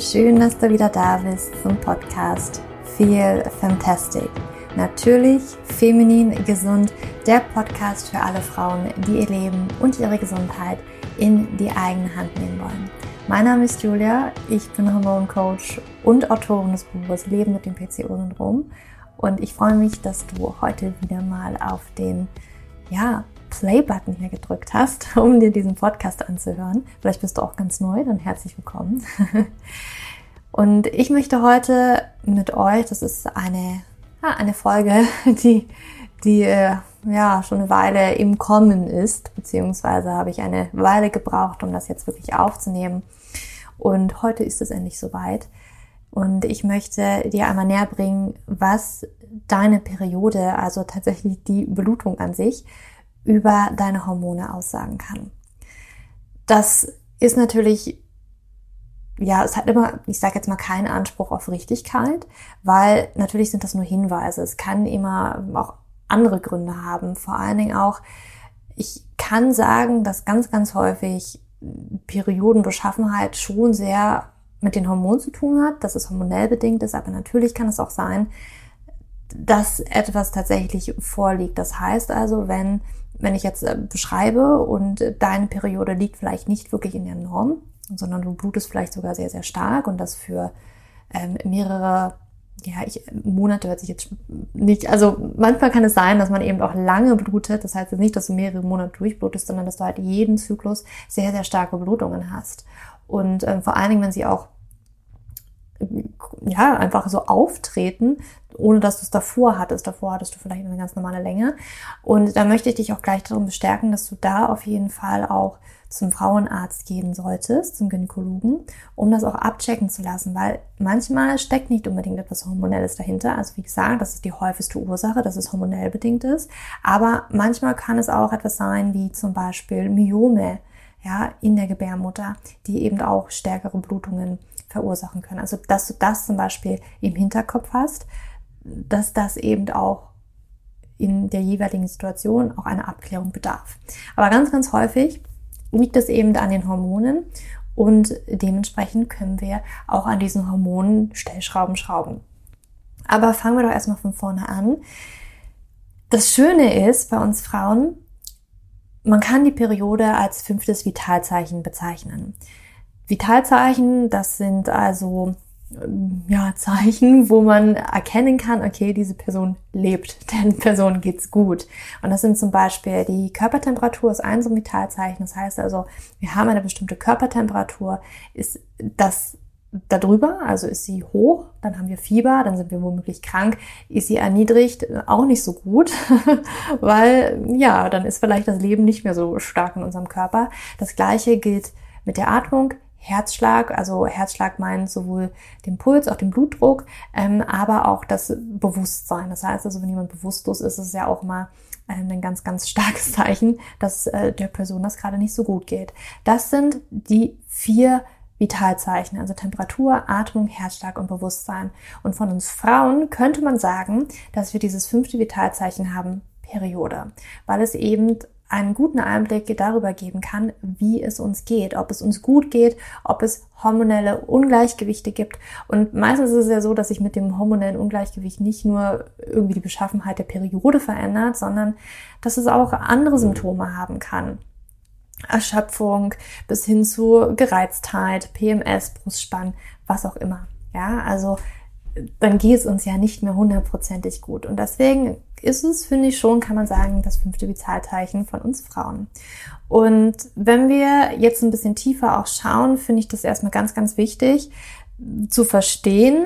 schön, dass du wieder da bist zum Podcast Feel Fantastic. Natürlich feminin gesund, der Podcast für alle Frauen, die ihr Leben und ihre Gesundheit in die eigene Hand nehmen wollen. Mein Name ist Julia, ich bin Hormoncoach und Autorin des Buches Leben mit dem PCO-Syndrom und ich freue mich, dass du heute wieder mal auf den Play-Button hier gedrückt hast, um dir diesen Podcast anzuhören. Vielleicht bist du auch ganz neu, dann herzlich willkommen. Und ich möchte heute mit euch, das ist eine Folge, die schon eine Weile im Kommen ist, beziehungsweise habe ich eine Weile gebraucht, um das jetzt wirklich aufzunehmen. Und heute ist es endlich soweit. Und ich möchte dir einmal näher bringen, was deine Periode, also tatsächlich die Blutung an sich, über deine Hormone aussagen kann. Das ist natürlich, es hat immer, ich sage jetzt mal, keinen Anspruch auf Richtigkeit, weil natürlich sind das nur Hinweise. Es kann immer auch andere Gründe haben. Vor allen Dingen auch, ich kann sagen, dass ganz, ganz häufig Periodenbeschaffenheit schon sehr mit den Hormonen zu tun hat, dass es hormonell bedingt ist, aber natürlich kann es auch sein, dass etwas tatsächlich vorliegt. Das heißt also, wenn ich jetzt beschreibe und deine Periode liegt vielleicht nicht wirklich in der Norm, sondern du blutest vielleicht sogar sehr, sehr stark und das für mehrere Monate hört sich jetzt nicht, also manchmal kann es sein, dass man eben auch lange blutet, das heißt jetzt nicht, dass du mehrere Monate durchblutest, sondern dass du halt jeden Zyklus sehr, sehr starke Blutungen hast und vor allen Dingen, wenn sie auch einfach so auftreten, ohne dass du es davor hattest. Davor hattest du vielleicht eine ganz normale Länge. Und da möchte ich dich auch gleich darum bestärken, dass du da auf jeden Fall auch zum Frauenarzt gehen solltest, zum Gynäkologen, um das auch abchecken zu lassen, weil manchmal steckt nicht unbedingt etwas Hormonelles dahinter. Also wie gesagt, das ist die häufigste Ursache, dass es hormonell bedingt ist. Aber manchmal kann es auch etwas sein, wie zum Beispiel Myome, in der Gebärmutter, die eben auch stärkere Blutungen verursachen können. Also, dass du das zum Beispiel im Hinterkopf hast, dass das eben auch in der jeweiligen Situation auch eine Abklärung bedarf. Aber ganz, ganz häufig liegt es eben an den Hormonen und dementsprechend können wir auch an diesen Hormonen Stellschrauben schrauben. Aber fangen wir doch erstmal von vorne an. Das Schöne ist bei uns Frauen, man kann die Periode als 5. Vitalzeichen bezeichnen. Vitalzeichen, das sind also Zeichen, wo man erkennen kann, okay, diese Person lebt, der Person geht's gut. Und das sind zum Beispiel die Körpertemperatur, ist ein so ein Vitalzeichen. Das heißt also, wir haben eine bestimmte Körpertemperatur, ist das darüber, also ist sie hoch, dann haben wir Fieber, dann sind wir womöglich krank, ist sie erniedrigt, auch nicht so gut, weil dann ist vielleicht das Leben nicht mehr so stark in unserem Körper. Das Gleiche gilt mit der Atmung, Herzschlag, also Herzschlag meint sowohl den Puls, auch den Blutdruck, aber auch das Bewusstsein. Das heißt also, wenn jemand bewusstlos ist, ist es ja auch mal ein ganz, ganz starkes Zeichen, dass der Person das gerade nicht so gut geht. Das sind die 4 Vitalzeichen, also Temperatur, Atmung, Herzschlag und Bewusstsein. Und von uns Frauen könnte man sagen, dass wir dieses 5. Vitalzeichen haben, Periode, weil es eben einen guten Einblick darüber geben kann, wie es uns geht, ob es uns gut geht, ob es hormonelle Ungleichgewichte gibt. Und meistens ist es ja so, dass sich mit dem hormonellen Ungleichgewicht nicht nur irgendwie die Beschaffenheit der Periode verändert, sondern dass es auch andere Symptome haben kann. Erschöpfung bis hin zu Gereiztheit, PMS, Brustspann, was auch immer. Also dann geht es uns ja nicht mehr 100%ig gut. Und deswegen ist es, finde ich schon, kann man sagen, das 5. Vitalzeichen von uns Frauen. Und wenn wir jetzt ein bisschen tiefer auch schauen, finde ich das erstmal ganz, ganz wichtig zu verstehen,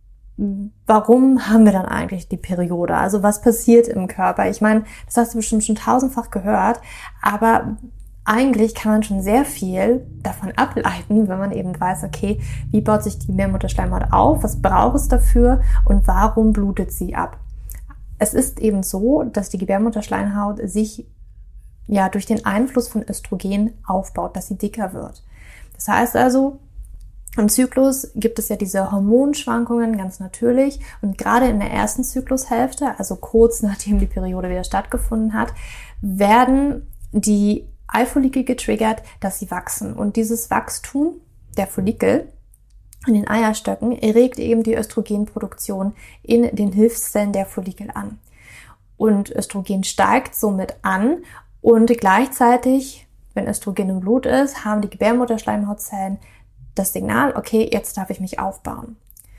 warum haben wir dann eigentlich die Periode? Also was passiert im Körper? Ich meine, das hast du bestimmt schon 1000-fach gehört, aber eigentlich kann man schon sehr viel davon ableiten, wenn man eben weiß, okay, wie baut sich die Gebärmutterschleimhaut auf, was braucht es dafür und warum blutet sie ab? Es ist eben so, dass die Gebärmutterschleimhaut sich durch den Einfluss von Östrogen aufbaut, dass sie dicker wird. Das heißt also, im Zyklus gibt es ja diese Hormonschwankungen ganz natürlich und gerade in der ersten Zyklushälfte, also kurz nachdem die Periode wieder stattgefunden hat, werden die Eifollikel getriggert, dass sie wachsen. Und dieses Wachstum der Follikel in den Eierstöcken regt eben die Östrogenproduktion in den Hilfszellen der Follikel an. Und Östrogen steigt somit an und gleichzeitig, wenn Östrogen im Blut ist, haben die Gebärmutterschleimhautzellen das Signal, okay, jetzt darf ich mich aufbauen.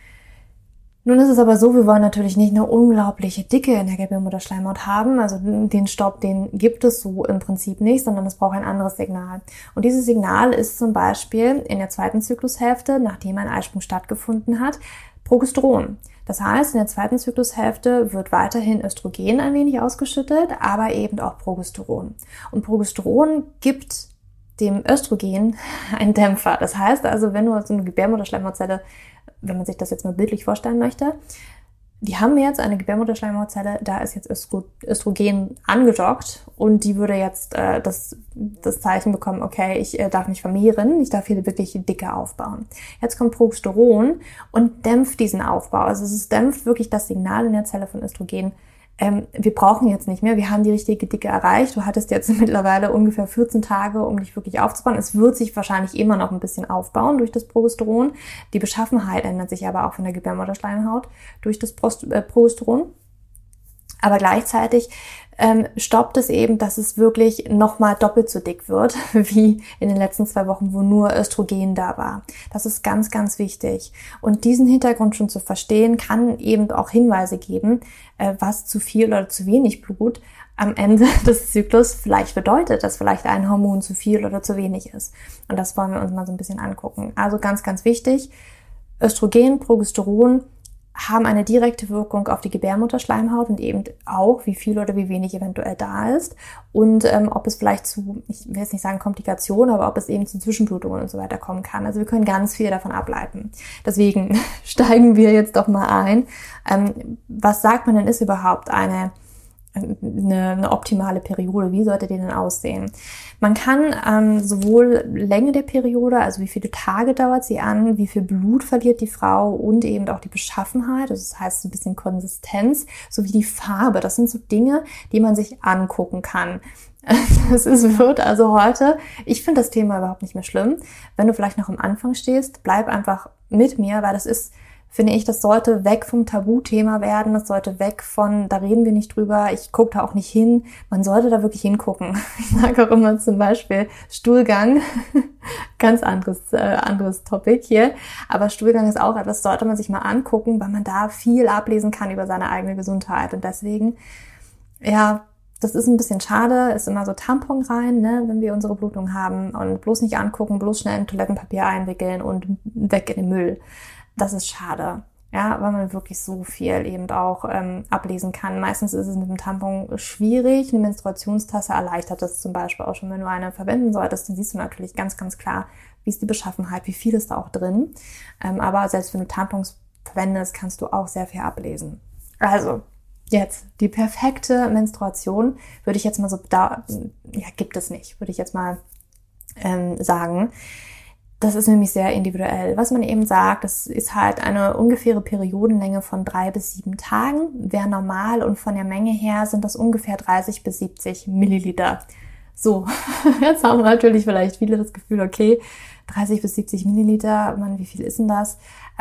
Nun ist es aber so, wir wollen natürlich nicht eine unglaubliche Dicke in der Gebärmutterschleimhaut haben, also den Stopp, den gibt es so im Prinzip nicht, sondern es braucht ein anderes Signal. Und dieses Signal ist zum Beispiel in der zweiten Zyklushälfte, nachdem ein Eisprung stattgefunden hat, Progesteron. Das heißt, in der zweiten Zyklushälfte wird weiterhin Östrogen ein wenig ausgeschüttet, aber eben auch Progesteron. Und Progesteron gibt dem Östrogen einen Dämpfer. Das heißt also, wenn du so eine Gebärmutterschleimhautzelle, wenn man sich das jetzt mal bildlich vorstellen möchte, die haben jetzt eine Gebärmutterschleimhautzelle, da ist jetzt Östrogen angedockt und die würde jetzt das Zeichen bekommen, okay, ich darf mich vermehren, ich darf hier wirklich Dicke aufbauen. Jetzt kommt Progesteron und dämpft diesen Aufbau. Also es dämpft wirklich das Signal in der Zelle von Östrogen. Wir brauchen jetzt nicht mehr, wir haben die richtige Dicke erreicht. Du hattest jetzt mittlerweile ungefähr 14 Tage, um dich wirklich aufzubauen. Es wird sich wahrscheinlich immer noch ein bisschen aufbauen durch das Progesteron. Die Beschaffenheit ändert sich aber auch von der Gebärmutterschleimhaut durch das Progesteron. Aber gleichzeitig stoppt es eben, dass es wirklich nochmal doppelt so dick wird, wie in den letzten 2 Wochen, wo nur Östrogen da war. Das ist ganz, ganz wichtig. Und diesen Hintergrund schon zu verstehen, kann eben auch Hinweise geben, was zu viel oder zu wenig Blut am Ende des Zyklus vielleicht bedeutet, dass vielleicht ein Hormon zu viel oder zu wenig ist. Und das wollen wir uns mal so ein bisschen angucken. Also ganz, ganz wichtig, Östrogen, Progesteron haben eine direkte Wirkung auf die Gebärmutterschleimhaut und eben auch, wie viel oder wie wenig eventuell da ist und ob es vielleicht zu, ich will jetzt nicht sagen Komplikationen, aber ob es eben zu Zwischenblutungen und so weiter kommen kann. Also wir können ganz viel davon ableiten. Deswegen steigen wir jetzt doch mal ein. Was sagt man denn, ist überhaupt eine optimale Periode? Wie sollte die denn aussehen? Man kann sowohl Länge der Periode, also wie viele Tage dauert sie an, wie viel Blut verliert die Frau und eben auch die Beschaffenheit, also das heißt so ein bisschen Konsistenz, sowie die Farbe. Das sind so Dinge, die man sich angucken kann. Wird also heute, ich finde das Thema überhaupt nicht mehr schlimm. Wenn du vielleicht noch am Anfang stehst, bleib einfach mit mir, weil das ist, finde ich, das sollte weg vom Tabuthema werden, das sollte weg von, da reden wir nicht drüber, ich gucke da auch nicht hin, man sollte da wirklich hingucken. Ich sage auch immer zum Beispiel Stuhlgang, ganz anderes Topic hier, aber Stuhlgang ist auch etwas, sollte man sich mal angucken, weil man da viel ablesen kann über seine eigene Gesundheit und deswegen, ja, das ist ein bisschen schade, ist immer so Tampon rein, ne, wenn wir unsere Blutung haben und bloß nicht angucken, bloß schnell in Toilettenpapier einwickeln und weg in den Müll. Das ist schade, ja, weil man wirklich so viel eben auch ablesen kann. Meistens ist es mit dem Tampon schwierig. Eine Menstruationstasse erleichtert das zum Beispiel auch schon, wenn du eine verwenden solltest. Dann siehst du natürlich ganz, ganz klar, wie ist die Beschaffenheit, wie viel ist da auch drin. Aber selbst wenn du Tampons verwendest, kannst du auch sehr viel ablesen. Also jetzt die perfekte Menstruation würde ich jetzt mal so gibt es nicht, würde ich jetzt mal sagen. Das ist nämlich sehr individuell. Was man eben sagt, das ist halt eine ungefähre Periodenlänge von 3 bis 7 Tagen. Wäre normal und von der Menge her sind das ungefähr 30 bis 70 Milliliter. So, jetzt haben natürlich vielleicht viele das Gefühl, okay, 30 bis 70 Milliliter, Mann, wie viel ist denn das?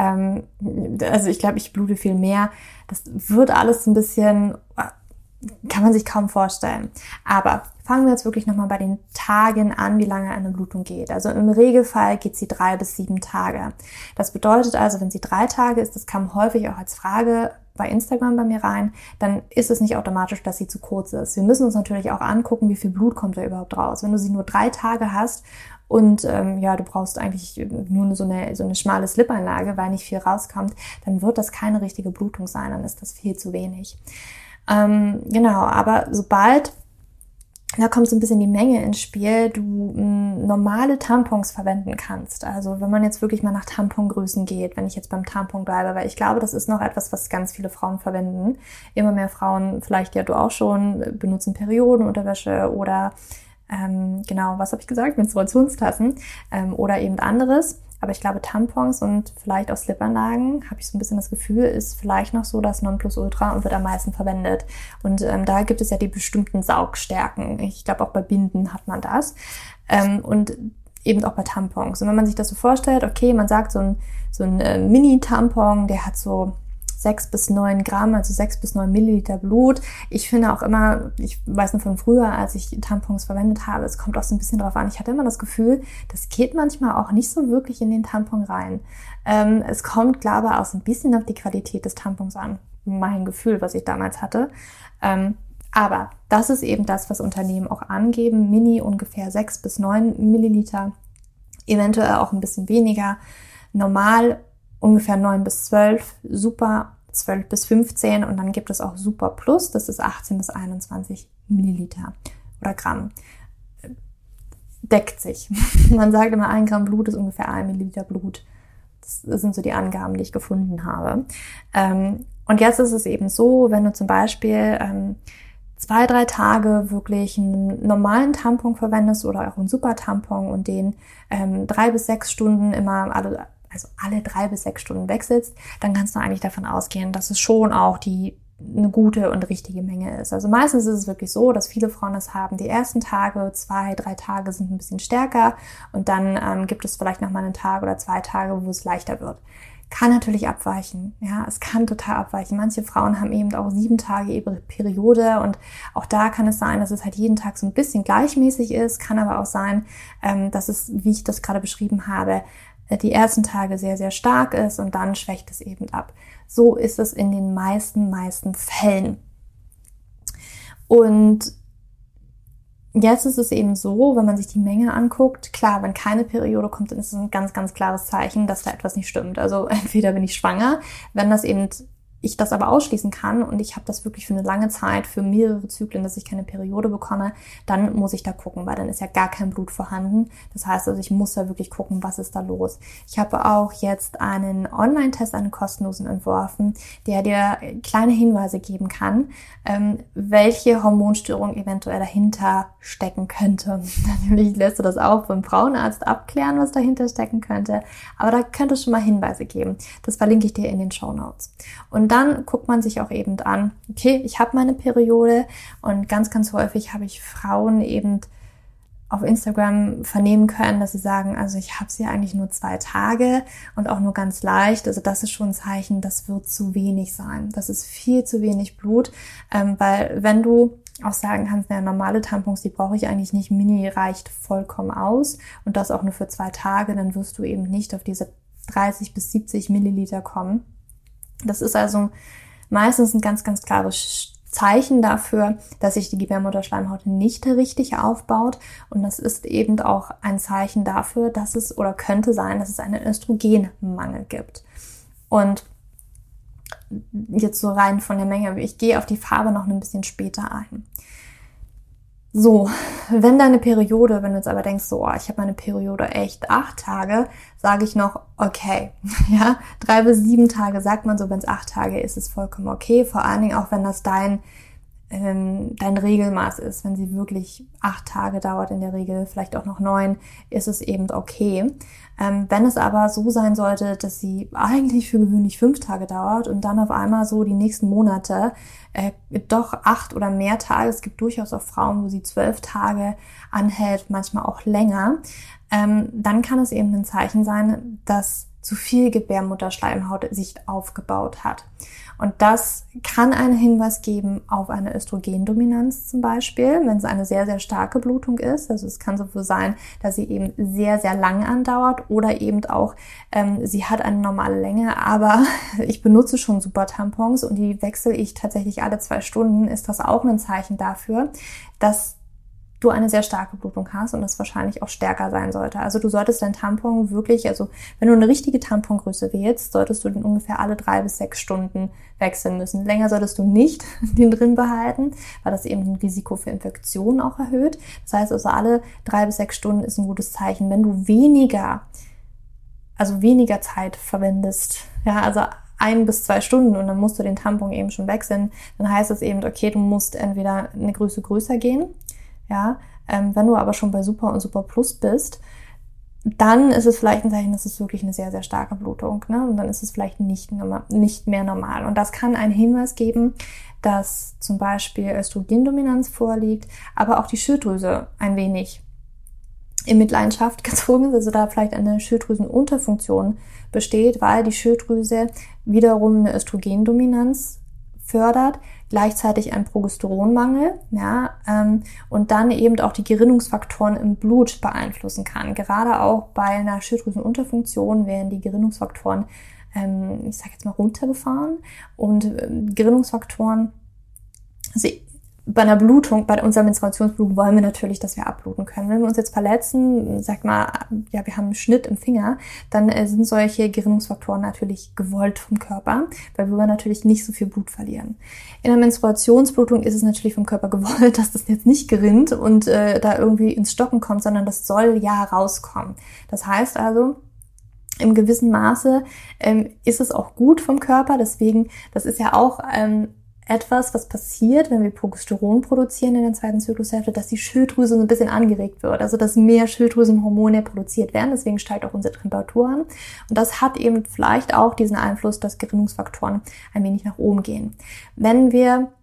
Also ich glaube, ich blute viel mehr. Das wird alles ein bisschen, kann man sich kaum vorstellen. Aber fangen wir jetzt wirklich nochmal bei den Tagen an, wie lange eine Blutung geht. Also im Regelfall geht sie 3 bis 7 Tage. Das bedeutet also, wenn sie 3 Tage ist, das kam häufig auch als Frage bei Instagram bei mir rein, dann ist es nicht automatisch, dass sie zu kurz ist. Wir müssen uns natürlich auch angucken, wie viel Blut kommt da überhaupt raus. Wenn du sie nur 3 Tage hast und du brauchst eigentlich nur so eine schmale Slip-Einlage, weil nicht viel rauskommt, dann wird das keine richtige Blutung sein, dann ist das viel zu wenig. Aber sobald, da kommt so ein bisschen die Menge ins Spiel, du normale Tampons verwenden kannst. Also wenn man jetzt wirklich mal nach Tampongrößen geht, wenn ich jetzt beim Tampon bleibe, weil ich glaube, das ist noch etwas, was ganz viele Frauen verwenden. Immer mehr Frauen, vielleicht ja du auch schon, benutzen Periodenunterwäsche oder was habe ich gesagt? Menstruationstassen oder eben anderes. Aber ich glaube, Tampons und vielleicht auch Slip-Anlagen, habe ich so ein bisschen das Gefühl, ist vielleicht noch so das Nonplusultra und wird am meisten verwendet. Und da gibt es ja die bestimmten Saugstärken. Ich glaube, auch bei Binden hat man das. Und eben auch bei Tampons. Und wenn man sich das so vorstellt, okay, man sagt so ein Mini-Tampon, der hat so 6 bis 9 Gramm, also 6 bis 9 Milliliter Blut. Ich finde auch immer, ich weiß noch von früher, als ich Tampons verwendet habe, es kommt auch so ein bisschen drauf an. Ich hatte immer das Gefühl, das geht manchmal auch nicht so wirklich in den Tampon rein. Es kommt, glaube ich, auch so ein bisschen auf die Qualität des Tampons an. Mein Gefühl, was ich damals hatte. Aber das ist eben das, was Unternehmen auch angeben. Mini ungefähr 6 bis 9 Milliliter, eventuell auch ein bisschen weniger. Normal ungefähr 9 bis 12, Super 12 bis 15 und dann gibt es auch Super Plus, das ist 18 bis 21 Milliliter oder Gramm. Deckt sich. Man sagt immer, 1 Gramm Blut ist ungefähr 1 Milliliter Blut. Das sind so die Angaben, die ich gefunden habe. Und jetzt ist es eben so, wenn du zum Beispiel 2-3 Tage wirklich einen normalen Tampon verwendest oder auch einen Super-Tampon und den 3 bis 6 Stunden immer alle 3 bis 6 Stunden wechselst, dann kannst du eigentlich davon ausgehen, dass es schon auch eine gute und richtige Menge ist. Also meistens ist es wirklich so, dass viele Frauen das haben. Die ersten Tage, 2-3 Tage sind ein bisschen stärker und dann gibt es vielleicht nochmal einen Tag oder 2 Tage, wo es leichter wird. Kann natürlich abweichen, ja, es kann total abweichen. Manche Frauen haben eben auch 7 Tage ihre Periode und auch da kann es sein, dass es halt jeden Tag so ein bisschen gleichmäßig ist, kann aber auch sein, dass es, wie ich das gerade beschrieben habe, die ersten Tage sehr, sehr stark ist und dann schwächt es eben ab. So ist es in den meisten Fällen. Und jetzt ist es eben so, wenn man sich die Menge anguckt, klar, wenn keine Periode kommt, dann ist es ein ganz, ganz klares Zeichen, dass da etwas nicht stimmt. Also entweder bin ich schwanger, wenn ich das aber ausschließen kann und ich habe das wirklich für eine lange Zeit, für mehrere Zyklen, dass ich keine Periode bekomme, dann muss ich da gucken, weil dann ist ja gar kein Blut vorhanden. Das heißt also, ich muss da wirklich gucken, was ist da los. Ich habe auch jetzt einen Online-Test, einen kostenlosen entworfen, der dir kleine Hinweise geben kann, welche Hormonstörung eventuell dahinter stecken könnte. Natürlich lässt du das auch beim Frauenarzt abklären, was dahinter stecken könnte, aber da könnte es schon mal Hinweise geben. Das verlinke ich dir in den Shownotes. Und dann guckt man sich auch eben an, okay, ich habe meine Periode und ganz, ganz häufig habe ich Frauen eben auf Instagram vernehmen können, dass sie sagen, also ich habe sie eigentlich nur 2 Tage und auch nur ganz leicht. Also das ist schon ein Zeichen, das wird zu wenig sein. Das ist viel zu wenig Blut, weil wenn du auch sagen kannst, normale Tampons, die brauche ich eigentlich nicht, Mini reicht vollkommen aus und das auch nur für 2 Tage, dann wirst du eben nicht auf diese 30 bis 70 Milliliter kommen. Das ist also meistens ein ganz, ganz klares Zeichen dafür, dass sich die Gebärmutterschleimhaut nicht richtig aufbaut. Und das ist eben auch ein Zeichen dafür, dass es oder könnte sein, dass es einen Östrogenmangel gibt. Und jetzt so rein von der Menge, ich gehe auf die Farbe noch ein bisschen später ein. So, wenn deine Periode, wenn du jetzt aber denkst, so, ich habe meine Periode echt 8 Tage, sage ich noch, okay, ja, 3 bis 7 Tage sagt man so, wenn es 8 Tage ist, ist vollkommen okay, vor allen Dingen auch, wenn das dein Regelmaß ist, wenn sie wirklich 8 Tage dauert in der Regel, vielleicht auch noch 9, ist es eben okay. Wenn es aber so sein sollte, dass sie eigentlich für gewöhnlich 5 Tage dauert und dann auf einmal so die nächsten Monate doch 8 oder mehr Tage, es gibt durchaus auch Frauen, wo sie 12 Tage anhält, manchmal auch länger, dann kann es eben ein Zeichen sein, dass zu viel Gebärmutterschleimhaut sich aufgebaut hat. Und das kann einen Hinweis geben auf eine Östrogendominanz zum Beispiel, wenn es eine sehr, sehr starke Blutung ist. Also es kann so sein, dass sie eben sehr, sehr lang andauert oder eben auch, sie hat eine normale Länge, aber ich benutze schon Super-Tampons und die wechsle ich tatsächlich alle 2 Stunden, ist das auch ein Zeichen dafür, dass du eine sehr starke Blutung hast und das wahrscheinlich auch stärker sein sollte. Also du solltest dein Tampon wirklich, also wenn du eine richtige Tampongröße wählst, solltest du den ungefähr alle 3 bis 6 Stunden wechseln müssen. Länger solltest du nicht den drin behalten, weil das eben ein Risiko für Infektionen auch erhöht. Das heißt also, alle 3 bis 6 Stunden ist ein gutes Zeichen. Wenn du weniger Zeit verwendest, ja, also 1 bis 2 Stunden und dann musst du den Tampon eben schon wechseln, dann heißt es eben, okay, du musst entweder eine Größe größer gehen. Ja, wenn du aber schon bei Super und Super Plus bist, dann ist es vielleicht ein Zeichen, dass es wirklich eine sehr, sehr starke Blutung, ne? Und dann ist es vielleicht nicht mehr normal. Und das kann einen Hinweis geben, dass zum Beispiel Östrogendominanz vorliegt, aber auch die Schilddrüse ein wenig in Mitleidenschaft gezogen ist, also da vielleicht eine Schilddrüsenunterfunktion besteht, weil die Schilddrüse wiederum eine Östrogendominanz fördert, gleichzeitig einen Progesteronmangel, und dann eben auch die Gerinnungsfaktoren im Blut beeinflussen kann. Gerade auch bei einer Schilddrüsenunterfunktion werden die Gerinnungsfaktoren, ich sage jetzt mal, runtergefahren, und Gerinnungsfaktoren, also bei einer Blutung, bei unserer Menstruationsblutung wollen wir natürlich, dass wir abbluten können. Wenn wir uns jetzt verletzen, sag mal, ja, wir haben einen Schnitt im Finger, dann sind solche Gerinnungsfaktoren natürlich gewollt vom Körper, weil wir natürlich nicht so viel Blut verlieren. In der Menstruationsblutung ist es natürlich vom Körper gewollt, dass das jetzt nicht gerinnt und da irgendwie ins Stocken kommt, sondern das soll ja rauskommen. Das heißt also, im gewissen Maße ist es auch gut vom Körper, deswegen, das ist ja auch etwas, was passiert, wenn wir Progesteron produzieren in der zweiten Zyklushälfte, dass die Schilddrüse so ein bisschen angeregt wird, also dass mehr Schilddrüsenhormone produziert werden, deswegen steigt auch unsere Temperatur an. Und das hat eben vielleicht auch diesen Einfluss, dass Gerinnungsfaktoren ein wenig nach oben gehen. Wenn wir,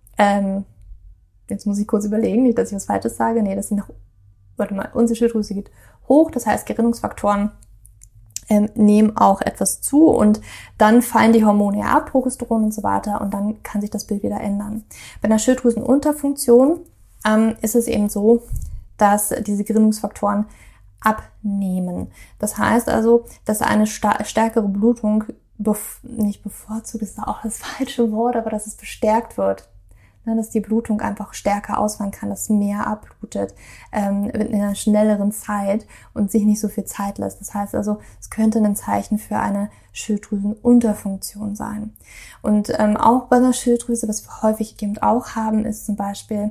jetzt muss ich kurz überlegen, nicht, dass ich was Falsches sage, unsere Schilddrüse geht hoch, das heißt Gerinnungsfaktoren nehmen auch etwas zu und dann fallen die Hormone ab, Progesteron und so weiter, und dann kann sich das Bild wieder ändern. Bei einer Schilddrüsenunterfunktion ist es eben so, dass diese Gerinnungsfaktoren abnehmen. Das heißt also, dass eine stärkere Blutung nicht bevorzugt ist auch das falsche Wort, aber dass es bestärkt wird. Dass die Blutung einfach stärker ausfallen kann, dass mehr abblutet in einer schnelleren Zeit und sich nicht so viel Zeit lässt. Das heißt also, es könnte ein Zeichen für eine Schilddrüsenunterfunktion sein. Und auch bei einer Schilddrüse, was wir häufig eben auch haben, ist zum Beispiel,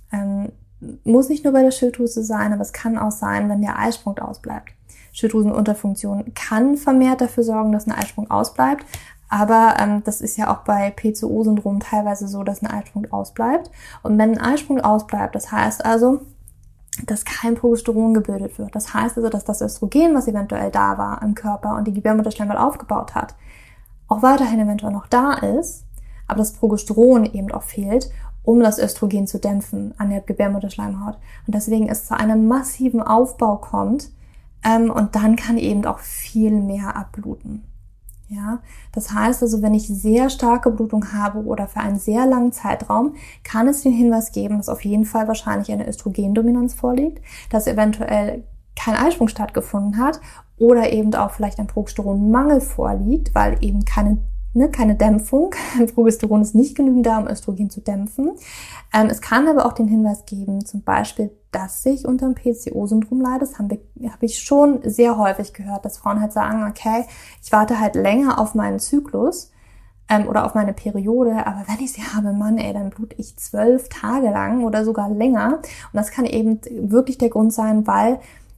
muss nicht nur bei der Schilddrüse sein, aber es kann auch sein, wenn der Eisprung ausbleibt. Schilddrüsenunterfunktion kann vermehrt dafür sorgen, dass ein Eisprung ausbleibt. Aber das ist ja auch bei PCO-Syndrom teilweise so, dass ein Eisprung ausbleibt. Und wenn ein Eisprung ausbleibt, das heißt also, dass kein Progesteron gebildet wird. Das heißt also, dass das Östrogen, was eventuell da war im Körper und die Gebärmutterschleimhaut aufgebaut hat, auch weiterhin eventuell noch da ist, aber das Progesteron eben auch fehlt, um das Östrogen zu dämpfen an der Gebärmutterschleimhaut. Und deswegen es zu einem massiven Aufbau kommt und dann kann eben auch viel mehr abbluten. Ja, das heißt also, wenn ich sehr starke Blutung habe oder für einen sehr langen Zeitraum, kann es den Hinweis geben, dass auf jeden Fall wahrscheinlich eine Östrogendominanz vorliegt, dass eventuell kein Eisprung stattgefunden hat oder eben auch vielleicht ein Progesteronmangel vorliegt, weil eben keine Dämpfung, Progesteron ist nicht genügend da, um Östrogen zu dämpfen. Es kann aber auch den Hinweis geben, zum Beispiel, dass ich unter dem PCO-Syndrom leide. Das habe ich schon sehr häufig gehört, dass Frauen halt sagen, okay, ich warte halt länger auf meinen Zyklus oder auf meine Periode, aber wenn ich sie habe, Mann, dann blute ich 12 Tage lang oder sogar länger. Und das kann eben wirklich der Grund sein, weil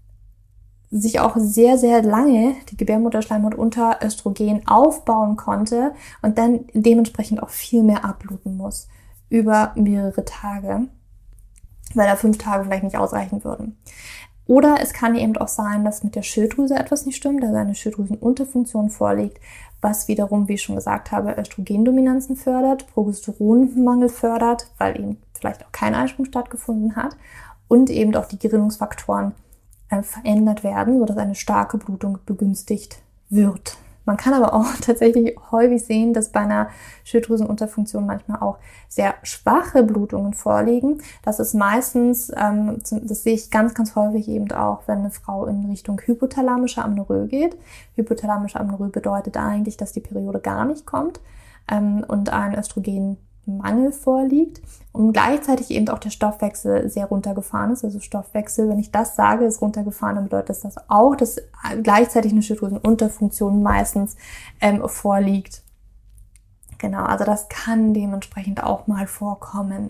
sich auch sehr, sehr lange die Gebärmutterschleimhaut unter Östrogen aufbauen konnte und dann dementsprechend auch viel mehr abbluten muss über mehrere Tage, weil da 5 Tage vielleicht nicht ausreichen würden. Oder es kann eben auch sein, dass mit der Schilddrüse etwas nicht stimmt, also eine Schilddrüsenunterfunktion vorliegt, was wiederum, wie ich schon gesagt habe, Östrogendominanzen fördert, Progesteronmangel fördert, weil eben vielleicht auch kein Eisprung stattgefunden hat und eben auch die Gerinnungsfaktoren verändert werden, sodass eine starke Blutung begünstigt wird. Man kann aber auch tatsächlich häufig sehen, dass bei einer Schilddrüsenunterfunktion manchmal auch sehr schwache Blutungen vorliegen. Das ist meistens, das sehe ich ganz, ganz häufig eben auch, wenn eine Frau in Richtung hypothalamische Amenorrhoe geht. Hypothalamische Amenorrhoe bedeutet eigentlich, dass die Periode gar nicht kommt und ein Östrogenmangel vorliegt und gleichzeitig eben auch der Stoffwechsel sehr runtergefahren ist. Also Stoffwechsel, wenn ich das sage, ist runtergefahren, dann bedeutet das auch, dass gleichzeitig eine Schilddrüsenunterfunktion meistens vorliegt. Genau, also das kann dementsprechend auch mal vorkommen.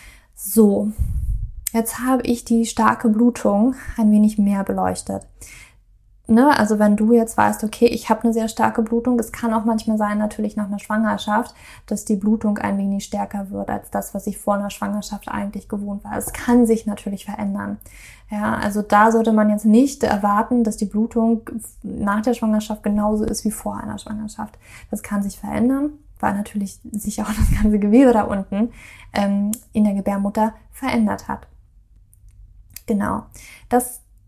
So, jetzt habe ich die starke Blutung ein wenig mehr beleuchtet. Also wenn du jetzt weißt, okay, ich habe eine sehr starke Blutung, es kann auch manchmal sein, natürlich nach einer Schwangerschaft, dass die Blutung ein wenig stärker wird als das, was ich vor einer Schwangerschaft eigentlich gewohnt war. Es kann sich natürlich verändern. Ja, also da sollte man jetzt nicht erwarten, dass die Blutung nach der Schwangerschaft genauso ist wie vor einer Schwangerschaft. Das kann sich verändern, weil natürlich sich auch das ganze Gewebe da unten in der Gebärmutter verändert hat. Genau, das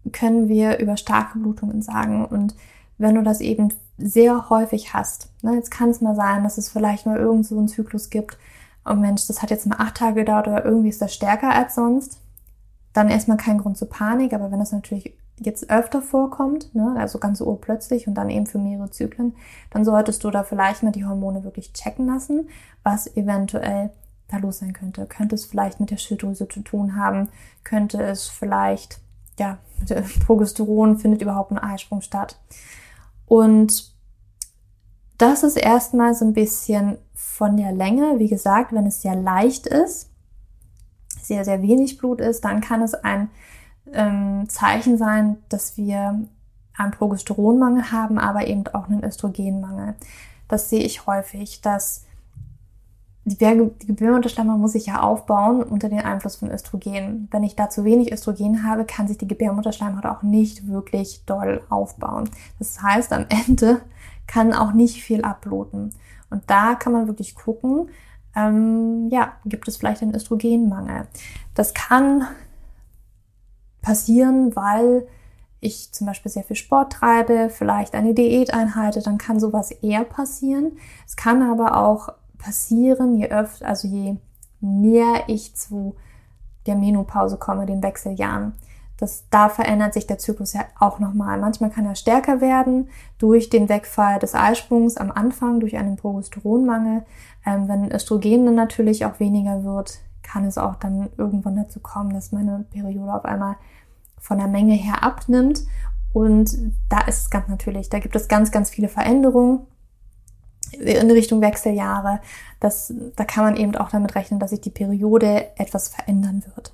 können wir über starke Blutungen sagen. Und wenn du das eben sehr häufig hast, ne, jetzt kann es mal sein, dass es vielleicht mal irgend so einen Zyklus gibt, oh Mensch, das hat jetzt mal 8 Tage gedauert oder irgendwie ist das stärker als sonst, dann erstmal kein Grund zur Panik. Aber wenn das natürlich jetzt öfter vorkommt, ne, also ganz urplötzlich und dann eben für mehrere Zyklen, dann solltest du da vielleicht mal die Hormone wirklich checken lassen, was eventuell da los sein könnte. Könnte es vielleicht mit der Schilddrüse zu tun haben? Könnte es vielleicht, ja, Progesteron findet überhaupt ein Eisprung statt? Und das ist erstmal so ein bisschen von der Länge. Wie gesagt, wenn es sehr leicht ist, sehr, sehr wenig Blut ist, dann kann es ein Zeichen sein, dass wir einen Progesteronmangel haben, aber eben auch einen Östrogenmangel. Das sehe ich häufig, dass die Gebärmutterschleimhaut muss sich ja aufbauen unter den Einfluss von Östrogen. Wenn ich da zu wenig Östrogen habe, kann sich die Gebärmutterschleimhaut auch nicht wirklich doll aufbauen. Das heißt, am Ende kann auch nicht viel abbluten. Und da kann man wirklich gucken, gibt es vielleicht einen Östrogenmangel. Das kann passieren, weil ich zum Beispiel sehr viel Sport treibe, vielleicht eine Diät einhalte, dann kann sowas eher passieren. Es kann aber auch passieren, je näher ich zu der Menopause komme, den Wechseljahren. Da verändert sich der Zyklus ja auch nochmal. Manchmal kann er stärker werden durch den Wegfall des Eisprungs am Anfang, durch einen Progesteronmangel. Wenn Östrogen dann natürlich auch weniger wird, kann es auch dann irgendwann dazu kommen, dass meine Periode auf einmal von der Menge her abnimmt. Und da ist es ganz natürlich, da gibt es ganz, ganz viele Veränderungen in Richtung Wechseljahre. Da kann man eben auch damit rechnen, dass sich die Periode etwas verändern wird.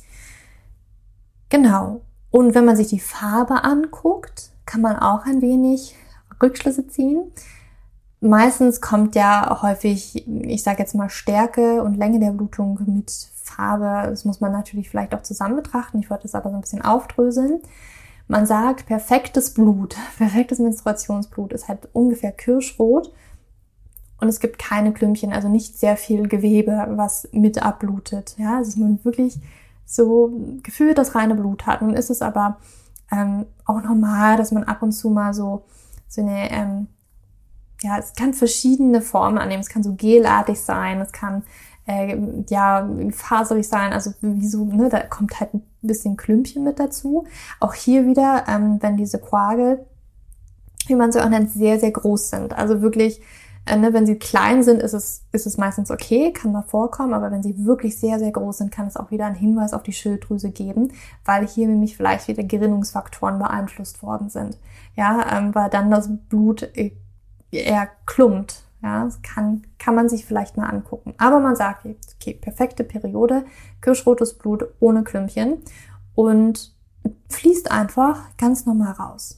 Genau. Und wenn man sich die Farbe anguckt, kann man auch ein wenig Rückschlüsse ziehen. Meistens kommt ja häufig, ich sage jetzt mal, Stärke und Länge der Blutung mit Farbe. Das muss man natürlich vielleicht auch zusammen betrachten. Ich wollte das aber so ein bisschen aufdröseln. Man sagt, perfektes Blut, perfektes Menstruationsblut ist halt ungefähr kirschrot. Und es gibt keine Klümpchen, also nicht sehr viel Gewebe, was mit abblutet. Ja, also man wirklich so gefühlt das reine Blut hat. Nun ist es aber auch normal, dass man ab und zu mal so eine, es kann verschiedene Formen annehmen. Es kann so gelartig sein, es kann faserig sein, also da kommt halt ein bisschen Klümpchen mit dazu. Auch hier wieder, wenn diese Coagel, wie man sie auch nennt, sehr, sehr groß sind. Also wirklich, wenn sie klein sind, ist es meistens okay, kann mal vorkommen, aber wenn sie wirklich sehr, sehr groß sind, kann es auch wieder einen Hinweis auf die Schilddrüse geben, weil hier nämlich vielleicht wieder Gerinnungsfaktoren beeinflusst worden sind. Ja, weil dann das Blut eher klumpt. Ja, das kann man sich vielleicht mal angucken. Aber man sagt, okay, perfekte Periode, kirschrotes Blut ohne Klümpchen und fließt einfach ganz normal raus.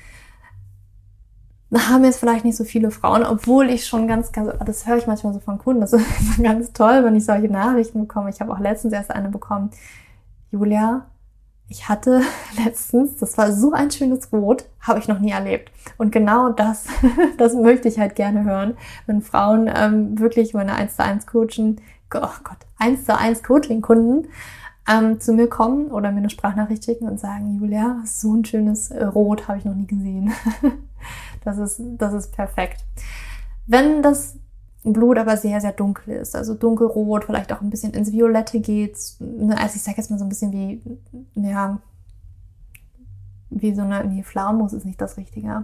Da haben jetzt vielleicht nicht so viele Frauen, obwohl ich schon das höre ich manchmal so von Kunden, das ist ganz toll, wenn ich solche Nachrichten bekomme. Ich habe auch letztens erst eine bekommen. Julia, ich hatte letztens, das war so ein schönes Rot, habe ich noch nie erlebt. Und genau das möchte ich halt gerne hören, wenn Frauen wirklich meine 1:1 Coaching-Kunden zu mir kommen oder mir eine Sprachnachricht schicken und sagen, Julia, so ein schönes Rot habe ich noch nie gesehen. Das ist perfekt. Wenn das Blut aber sehr, sehr dunkel ist, also dunkelrot, vielleicht auch ein bisschen ins Violette geht, also ich sage jetzt mal so ein bisschen wie so eine, Pflaumus ist nicht das Richtige.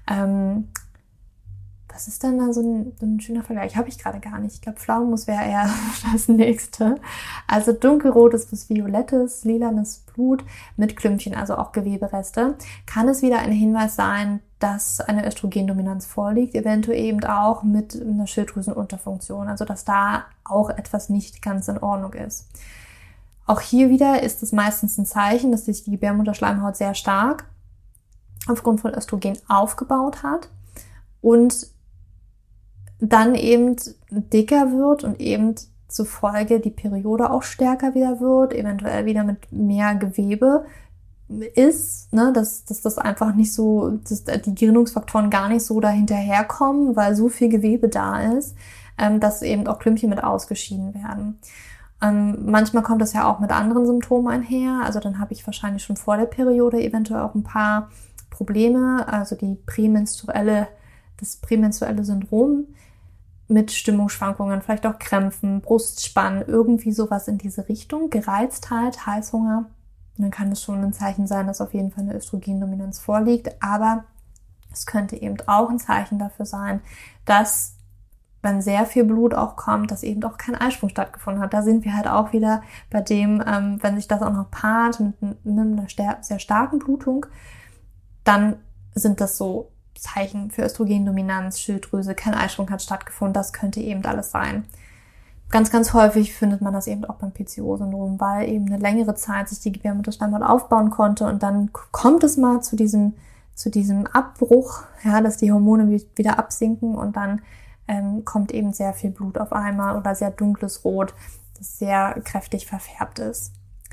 Was ist denn da so ein schöner Vergleich? Habe ich gerade gar nicht. Ich glaube, Pflaumus wäre eher das nächste. Also dunkelrotes bis violettes, lilanes Blut mit Klümpchen, also auch Gewebereste. Kann es wieder ein Hinweis sein, dass eine Östrogendominanz vorliegt, eventuell eben auch mit einer Schilddrüsenunterfunktion, also dass da auch etwas nicht ganz in Ordnung ist. Auch hier wieder ist es meistens ein Zeichen, dass sich die Gebärmutterschleimhaut sehr stark aufgrund von Östrogen aufgebaut hat und dann eben dicker wird und eben zufolge die Periode auch stärker wieder wird, eventuell wieder mit mehr Gewebe ist, ne, dass das einfach nicht so, dass die Gerinnungsfaktoren gar nicht so dahinterherkommen, weil so viel Gewebe da ist, dass eben auch Klümpchen mit ausgeschieden werden. Manchmal kommt das ja auch mit anderen Symptomen einher. Also dann habe ich wahrscheinlich schon vor der Periode eventuell auch ein paar Probleme, also das prämenstruelle Syndrom mit Stimmungsschwankungen, vielleicht auch Krämpfen, Brustspannen, irgendwie sowas in diese Richtung, Gereiztheit, Heißhunger. Und dann kann es schon ein Zeichen sein, dass auf jeden Fall eine Östrogendominanz vorliegt. Aber es könnte eben auch ein Zeichen dafür sein, dass, wenn sehr viel Blut auch kommt, dass eben auch kein Eisprung stattgefunden hat. Da sind wir halt auch wieder bei dem, wenn sich das auch noch paart mit einer sehr starken Blutung, dann sind das so Zeichen für Östrogendominanz, Schilddrüse, kein Eisprung hat stattgefunden. Das könnte eben alles sein. Ganz, ganz häufig findet man das eben auch beim PCO-Syndrom, weil eben eine längere Zeit sich die Gebärmutterschleimhaut aufbauen konnte und dann kommt es mal zu diesem Abbruch, ja, dass die Hormone wieder absinken und dann kommt eben sehr viel Blut auf einmal oder sehr dunkles Rot, das sehr kräftig verfärbt ist.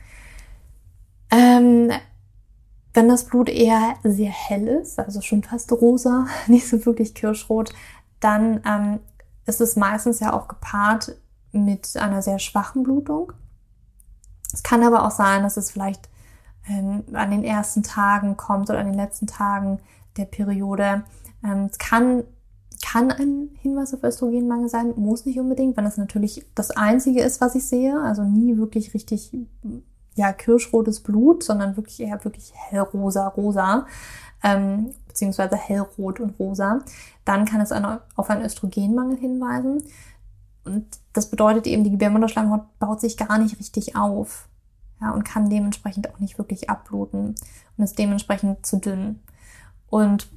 Wenn das Blut eher sehr hell ist, also schon fast rosa, nicht so wirklich kirschrot, dann ist es meistens ja auch gepaart mit einer sehr schwachen Blutung. Es kann aber auch sein, dass es vielleicht an den ersten Tagen kommt oder an den letzten Tagen der Periode. Es kann ein Hinweis auf Östrogenmangel sein, muss nicht unbedingt, wenn das natürlich das Einzige ist, was ich sehe, also nie wirklich richtig kirschrotes Blut, sondern wirklich eher hellrosa, beziehungsweise hellrot und rosa, dann kann es auf einen Östrogenmangel hinweisen. Und das bedeutet eben, die Gebärmutterschleimhaut baut sich gar nicht richtig auf, ja, und kann dementsprechend auch nicht wirklich abbluten und ist dementsprechend zu dünn. Und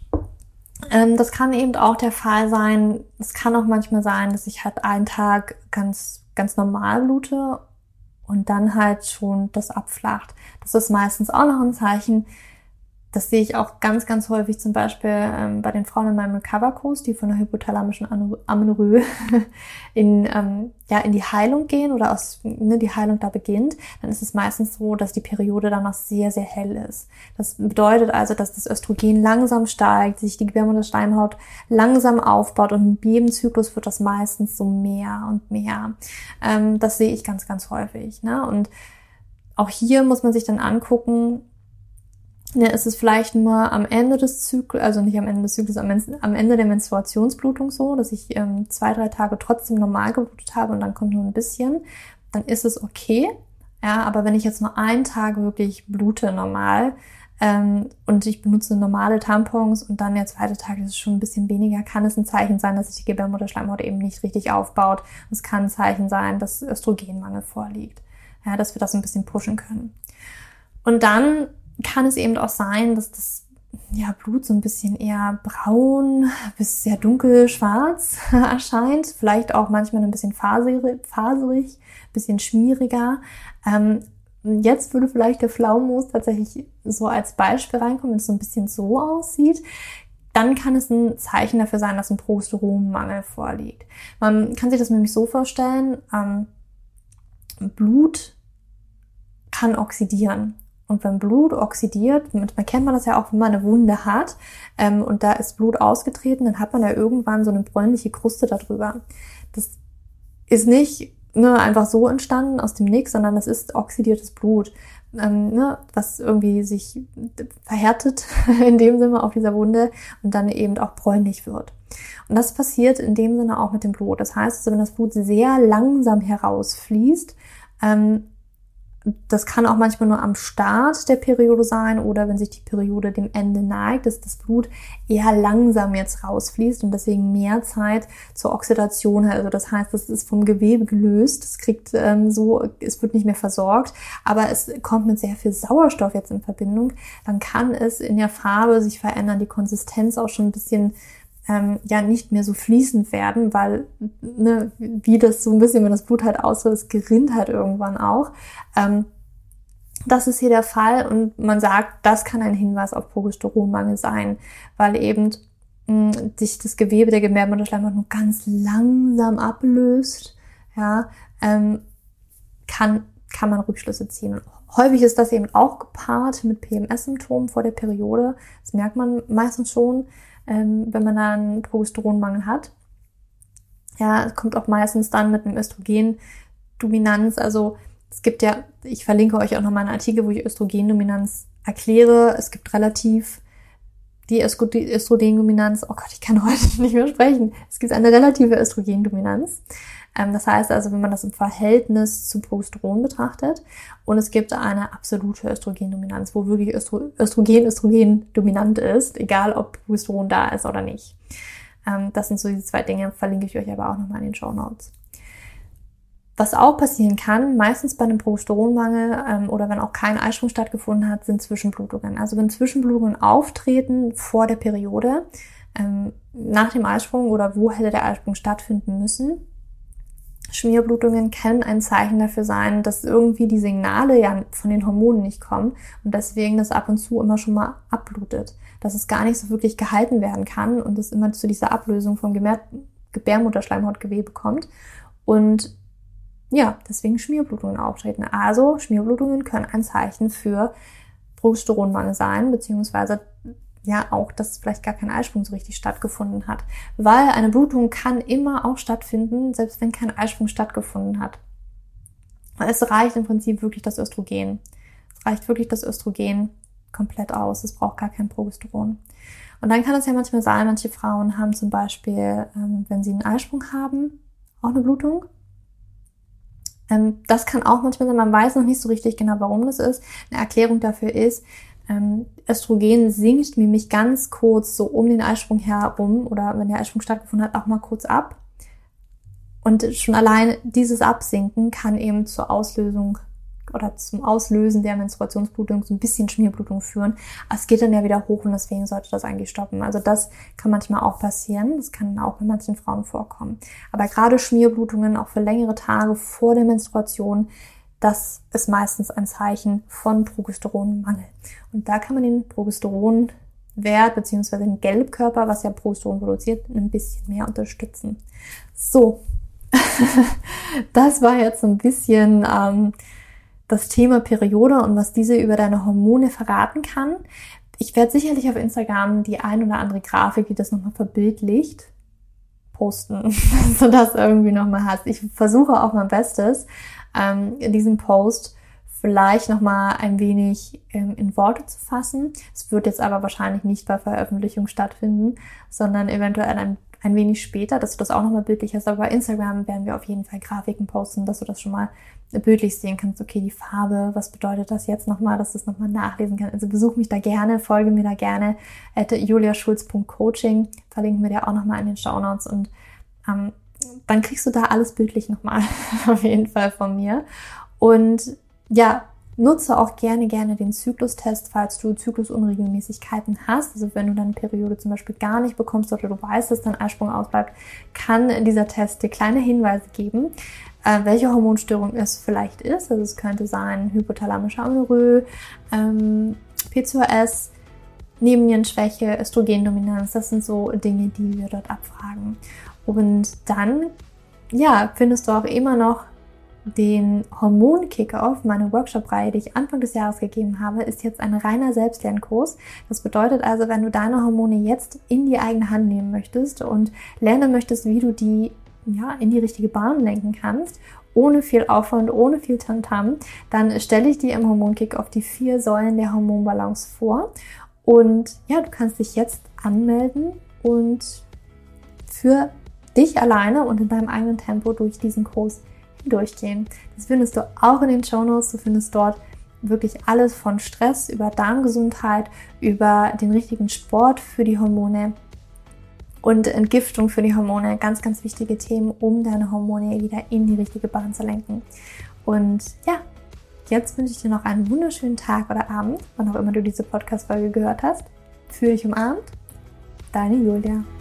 das kann eben auch der Fall sein. Es kann auch manchmal sein, dass ich halt einen Tag ganz, ganz normal blute und dann halt schon das abflacht. Das ist meistens auch noch ein Zeichen. Das sehe ich auch ganz, ganz häufig zum Beispiel bei den Frauen in meinem Recover-Kurs, die von der hypothalamischen Amenorrhoe in die Heilung gehen oder die Heilung da beginnt. Dann ist es meistens so, dass die Periode dann noch sehr, sehr hell ist. Das bedeutet also, dass das Östrogen langsam steigt, sich die Gebärmutterschleimhaut langsam aufbaut und mit jedem Zyklus wird das meistens so mehr und mehr. Das sehe ich ganz, ganz häufig, ne? Und auch hier muss man sich dann angucken, ist es vielleicht nur am Ende des Zyklus, also nicht am Ende des Zyklus, am Ende der Menstruationsblutung so, dass ich 2-3 Tage trotzdem normal geblutet habe und dann kommt nur ein bisschen, dann ist es okay. Ja, aber wenn ich jetzt nur einen Tag wirklich blute normal und ich benutze normale Tampons und dann der zweite Tag ist es schon ein bisschen weniger, kann es ein Zeichen sein, dass sich die Gebärmutterschleimhaut eben nicht richtig aufbaut. Es kann ein Zeichen sein, dass Östrogenmangel vorliegt. Ja, dass wir das ein bisschen pushen können. Und dann kann es eben auch sein, dass das Blut so ein bisschen eher braun bis sehr dunkel schwarz erscheint. Vielleicht auch manchmal ein bisschen faserig, bisschen schmieriger. Jetzt würde vielleicht der Pflaumenmus tatsächlich so als Beispiel reinkommen, wenn es so ein bisschen so aussieht. Dann kann es ein Zeichen dafür sein, dass ein Progesteronmangel vorliegt. Man kann sich das nämlich so vorstellen, Blut kann oxidieren. Und wenn Blut oxidiert, manchmal kennt man das ja auch, wenn man eine Wunde hat und da ist Blut ausgetreten, dann hat man ja irgendwann so eine bräunliche Kruste darüber. Das ist nicht einfach so entstanden aus dem Nix, sondern das ist oxidiertes Blut, was irgendwie sich verhärtet in dem Sinne auf dieser Wunde und dann eben auch bräunlich wird. Und das passiert in dem Sinne auch mit dem Blut. Das heißt, also, wenn das Blut sehr langsam herausfließt, das kann auch manchmal nur am Start der Periode sein oder wenn sich die Periode dem Ende neigt, dass das Blut eher langsam jetzt rausfließt und deswegen mehr Zeit zur Oxidation hat. Also das heißt, das ist vom Gewebe gelöst, es wird nicht mehr versorgt, aber es kommt mit sehr viel Sauerstoff jetzt in Verbindung. Dann kann es in der Farbe sich verändern, die Konsistenz auch schon ein bisschen nicht mehr so fließend werden, weil wie das so ein bisschen, wenn das Blut halt ausläuft, es gerinnt halt irgendwann auch. Das ist hier der Fall und man sagt, das kann ein Hinweis auf Progesteronmangel sein, weil eben sich das Gewebe der Gebärmutterschleimhaut nur ganz langsam ablöst, ja, kann man Rückschlüsse ziehen. Und häufig ist das eben auch gepaart mit PMS-Symptomen vor der Periode. Das merkt man meistens schon, wenn man da einen Progesteronmangel hat. Ja, es kommt auch meistens dann mit einem Östrogen Östrogendominanz, also es gibt ja, ich verlinke euch auch nochmal einen Artikel, wo ich Östrogendominanz erkläre. Es gibt relativ die Östrogendominanz, oh Gott, ich kann heute nicht mehr sprechen. Es gibt eine relative Östrogendominanz. Das heißt also, wenn man das im Verhältnis zu Progesteron betrachtet, und es gibt eine absolute Östrogendominanz, wo wirklich Östrogen dominant ist, egal ob Progesteron da ist oder nicht. Das sind so die 2 Dinge, verlinke ich euch aber auch nochmal in den Shownotes. Was auch passieren kann, meistens bei einem Progesteronmangel oder wenn auch kein Eisprung stattgefunden hat, sind Zwischenblutungen. Also wenn Zwischenblutungen auftreten vor der Periode, nach dem Eisprung oder wo hätte der Eisprung stattfinden müssen, Schmierblutungen können ein Zeichen dafür sein, dass irgendwie die Signale ja von den Hormonen nicht kommen und deswegen das ab und zu immer schon mal abblutet. Dass es gar nicht so wirklich gehalten werden kann und es immer zu dieser Ablösung vom Gebärmutterschleimhautgewebe kommt. Und ja, deswegen Schmierblutungen auftreten. Also Schmierblutungen können ein Zeichen für Progesteronmangel sein, beziehungsweise ja auch, dass vielleicht gar kein Eisprung so richtig stattgefunden hat. Weil eine Blutung kann immer auch stattfinden, selbst wenn kein Eisprung stattgefunden hat. Es reicht im Prinzip wirklich das Östrogen. Es reicht wirklich das Östrogen komplett aus. Es braucht gar kein Progesteron. Und dann kann es ja manchmal sein, manche Frauen haben zum Beispiel, wenn sie einen Eisprung haben, auch eine Blutung. Das kann auch manchmal sein, man weiß noch nicht so richtig genau, warum das ist. Eine Erklärung dafür ist, Östrogen sinkt nämlich ganz kurz so um den Eisprung herum oder wenn der Eisprung stattgefunden hat, auch mal kurz ab. Und schon allein dieses Absinken kann eben zur Auslösung oder zum Auslösen der Menstruationsblutung so ein bisschen Schmierblutung führen. Aber es geht dann ja wieder hoch und deswegen sollte das eigentlich stoppen. Also das kann manchmal auch passieren. Das kann auch bei manchen Frauen vorkommen. Aber gerade Schmierblutungen auch für längere Tage vor der Menstruation, das ist meistens ein Zeichen von Progesteronmangel. Und da kann man den Progesteronwert bzw. den Gelbkörper, was ja Progesteron produziert, ein bisschen mehr unterstützen. So, das war jetzt so ein bisschen das Thema Periode und was diese über deine Hormone verraten kann. Ich werde sicherlich auf Instagram die ein oder andere Grafik, die das nochmal verbildlicht, posten, sodass du irgendwie nochmal hast. Ich versuche auch mein Bestes, diesen Post vielleicht nochmal ein wenig in Worte zu fassen. Es wird jetzt aber wahrscheinlich nicht bei Veröffentlichung stattfinden, sondern eventuell ein wenig später, dass du das auch nochmal bildlich hast. Aber bei Instagram werden wir auf jeden Fall Grafiken posten, dass du das schon mal bildlich sehen kannst. Okay, die Farbe, was bedeutet das jetzt nochmal, dass du es nochmal nachlesen kannst. Also besuch mich da gerne, folge mir da gerne, juliaschulz.coaching, verlinken wir dir auch nochmal in den Shownotes und dann kriegst du da alles bildlich nochmal auf jeden Fall von mir. Und ja, nutze auch gerne den Zyklustest, falls du Zyklusunregelmäßigkeiten hast. Also wenn du deine Periode zum Beispiel gar nicht bekommst oder du weißt, dass dein Eisprung ausbleibt, kann dieser Test dir kleine Hinweise geben, welche Hormonstörung es vielleicht ist. Also es könnte sein hypothalamische Amenorrhoe, PCOS, Nebennierenschwäche, Östrogendominanz. Das sind so Dinge, die wir dort abfragen. Und dann, ja, findest du auch immer noch den Hormon-Kick-Off, meine Workshop-Reihe, die ich Anfang des Jahres gegeben habe, ist jetzt ein reiner Selbstlernkurs. Das bedeutet also, wenn du deine Hormone jetzt in die eigene Hand nehmen möchtest und lernen möchtest, wie du die in die richtige Bahn lenken kannst, ohne viel Aufwand, ohne viel Tamtam, dann stelle ich dir im Hormon-Kick-Off die 4 Säulen der Hormonbalance vor. Und ja, du kannst dich jetzt anmelden und für dich alleine und in deinem eigenen Tempo durch diesen Kurs durchgehen. Das findest du auch in den Shownotes. Du findest dort wirklich alles von Stress über Darmgesundheit, über den richtigen Sport für die Hormone und Entgiftung für die Hormone. Ganz, ganz wichtige Themen, um deine Hormone wieder in die richtige Bahn zu lenken. Und ja, jetzt wünsche ich dir noch einen wunderschönen Tag oder Abend, wann auch immer du diese Podcast-Folge gehört hast. Fühl dich umarmt. Deine Julia.